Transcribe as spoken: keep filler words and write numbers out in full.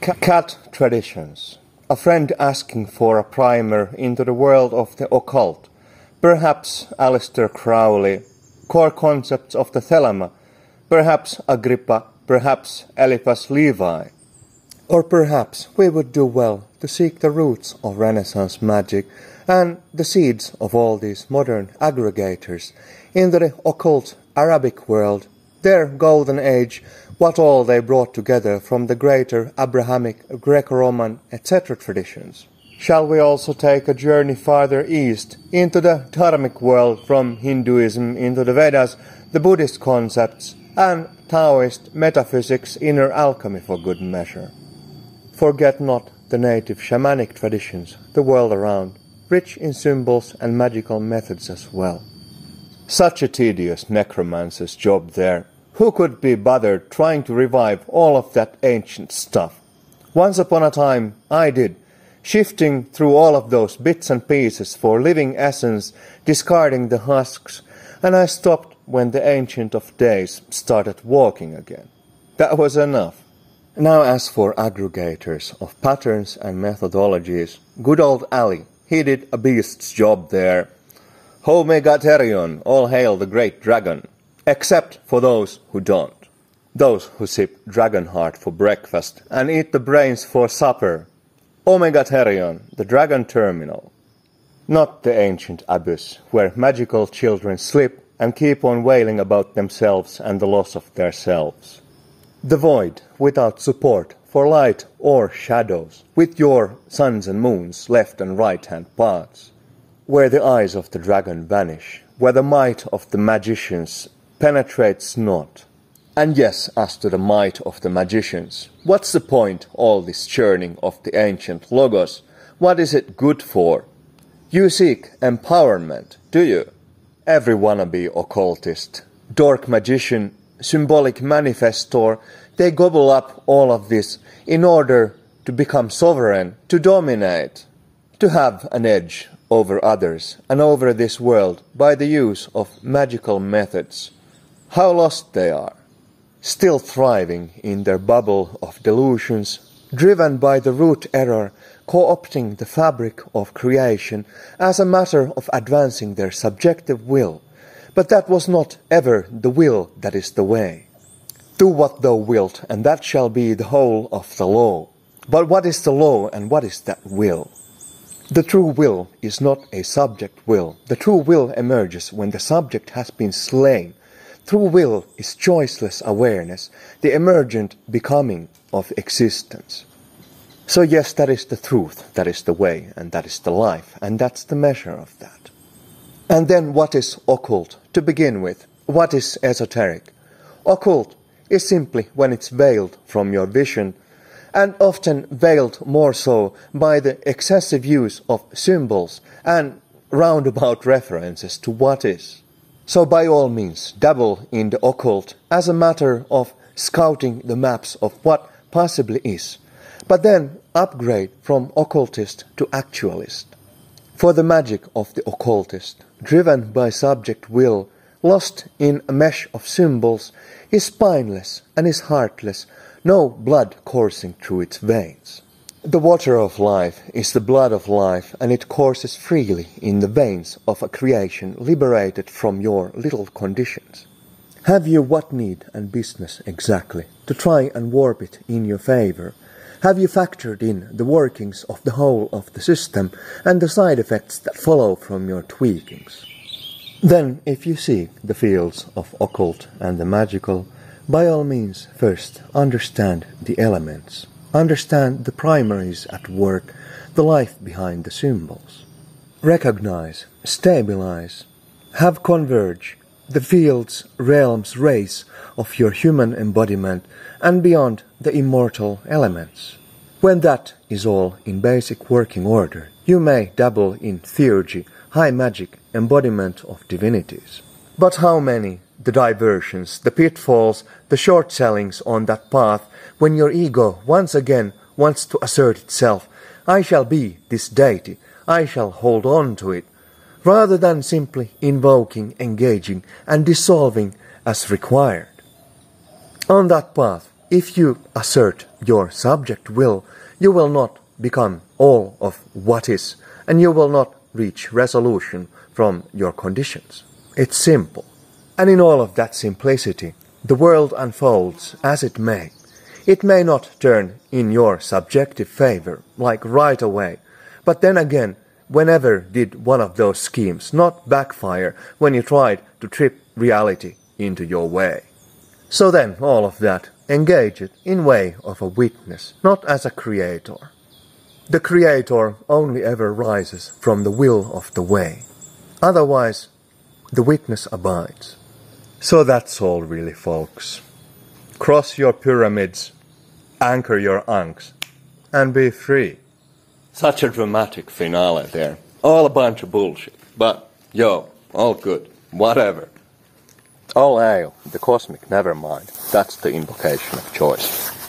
Cat traditions. A friend asking for a primer into the world of the occult. Perhaps Aleister Crowley. Core concepts of the Thelema. Perhaps Agrippa. Perhaps Eliphas Levi. Or perhaps we would do well to seek the roots of Renaissance magic and the seeds of all these modern aggregators into the occult Arabic world, their golden age, what all they brought together from the greater Abrahamic, Greco-Roman, et cetera traditions. Shall we also take a journey farther east into the Dharmic world, from Hinduism into the Vedas, the Buddhist concepts, and Taoist metaphysics, inner alchemy for good measure? Forget not the native shamanic traditions, the world around, rich in symbols and magical methods as well. Such a tedious necromancer's job there. Who could be bothered trying to revive all of that ancient stuff? Once upon a time, I did, shifting through all of those bits and pieces for living essence, discarding the husks, and I stopped when the Ancient of Days started walking again. That was enough. Now as for aggregators of patterns and methodologies, good old Ali, he did a beast's job there. Ho Megatherion, all hail the great dragon. Except for those who don't. Those who sip Dragonheart for breakfast and eat the brains for supper. Omega Therion, the dragon terminal. Not the ancient abyss, where magical children slip and keep on wailing about themselves and the loss of their selves. The void, without support for light or shadows, with your suns and moons, left and right hand paths. Where the eyes of the dragon vanish, where the might of the magicians penetrates not. And yes, as to the might of the magicians, what's the point all this churning of the ancient logos? What is it good for? You seek empowerment, do you? Every wannabe occultist, dork magician, symbolic manifestor, they gobble up all of this in order to become sovereign, to dominate, to have an edge over others and over this world by the use of magical methods. How lost they are, still thriving in their bubble of delusions, driven by the root error, co-opting the fabric of creation as a matter of advancing their subjective will. But that was not ever the will that is the way. Do what thou wilt, and that shall be the whole of the law. But what is the law, and what is that will? The true will is not a subject will. The true will emerges when the subject has been slain. True will is choiceless awareness, the emergent becoming of existence. So yes, that is the truth, that is the way, and that is the life, and that's the measure of that. And then what is occult? To begin with, what is esoteric? Occult is simply when it's veiled from your vision, and often veiled more so by the excessive use of symbols and roundabout references to what is. So by all means, dabble in the occult as a matter of scouting the maps of what possibly is, but then upgrade from occultist to actualist. For the magic of the occultist, driven by subject will, lost in a mesh of symbols, is spineless and is heartless, no blood coursing through its veins. The water of life is the blood of life, and it courses freely in the veins of a creation liberated from your little conditions. Have you what need and business exactly to try and warp it in your favor? Have you factored in the workings of the whole of the system and the side effects that follow from your tweakings? Then, if you seek the fields of occult and the magical, by all means first understand the elements. Understand the primaries at work, the life behind the symbols. Recognize, stabilize, have converge the fields, realms, race of your human embodiment and beyond the immortal elements. When that is all in basic working order, you may dabble in theurgy, high magic, embodiment of divinities. But how many the diversions, the pitfalls, the short sellings on that path when your ego once again wants to assert itself, I shall be this deity, I shall hold on to it, rather than simply invoking, engaging, and dissolving as required. On that path, if you assert your subject will, you will not become all of what is, and you will not reach resolution from your conditions. It's simple. And in all of that simplicity, the world unfolds as it may. It may not turn in your subjective favor, like right away, but then again, whenever did one of those schemes not backfire when you tried to trip reality into your way? So then, all of that, engage it in way of a witness, not as a creator. The creator only ever rises from the will of the way. Otherwise, the witness abides. So that's all really, folks. Cross your pyramids, anchor your ankhs, and be free. Such a dramatic finale there. All a bunch of bullshit. But, yo, all good. Whatever. All hail, the cosmic nevermind. That's the invocation of choice.